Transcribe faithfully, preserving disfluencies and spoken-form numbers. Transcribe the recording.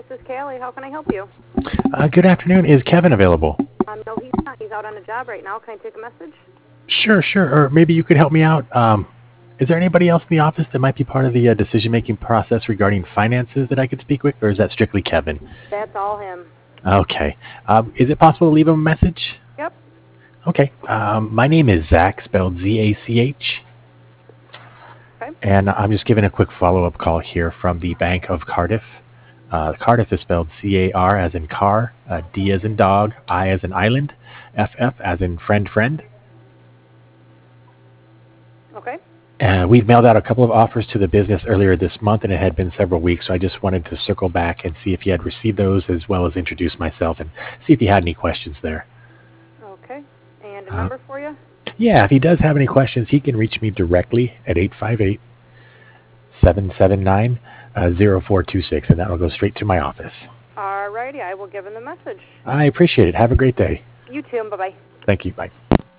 This is Callie. How can I help you? Uh, good afternoon. Is Kevin available? Um, no, he's not. He's out on a job right now. Can I take a message? Sure, sure. Or maybe you could help me out. Um, is there anybody else in the office that might be part of the uh, decision-making process regarding finances that I could speak with, or is that strictly Kevin? That's all him. Okay. Um, is it possible to leave him a message? Yep. Okay. Um, my name is Zach, spelled Z A C H. Okay. And I'm just giving a quick follow-up call here from the Bank of Cardiff. Uh, Cardiff is spelled C A R as in car, uh, D as in dog, I as in island, F F as in friend friend. Okay. Uh, we've mailed out a couple of offers to the business earlier this month, and it had been several weeks, so I just wanted to circle back and see if you had received those, as well as introduce myself and see if you had any questions there. Okay. And a Uh, number for you? yeah, if he does have any questions, he can reach me directly at eight five eight, seven seven nine, zero four two six, and that will go straight to my office. Alrighty. I will give him the message. I appreciate it. Have a great day. You too. Bye-bye. Thank you. Bye.